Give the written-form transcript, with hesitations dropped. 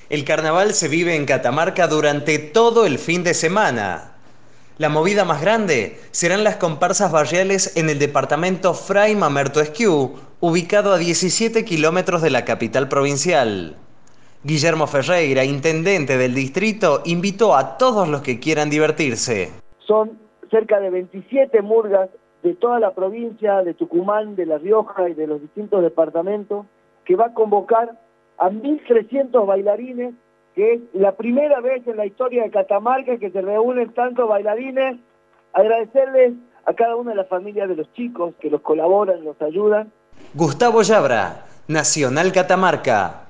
El carnaval se vive en Catamarca durante todo el fin de semana. La movida más grande serán las comparsas barriales en el departamento Fray Mamerto Esquiú, ubicado a 17 kilómetros de la capital provincial. Guillermo Ferreira, intendente del distrito, invitó a todos los que quieran divertirse. Son cerca de 27 murgas de toda la provincia de Tucumán, de La Rioja y de los distintos departamentos, que va a convocar a 1.300 bailarines, que es la primera vez en la historia de Catamarca que se reúnen tantos bailarines. Agradecerles a cada una de las familias de los chicos que los colaboran, los ayudan. Gustavo Yabra, Nacional Catamarca.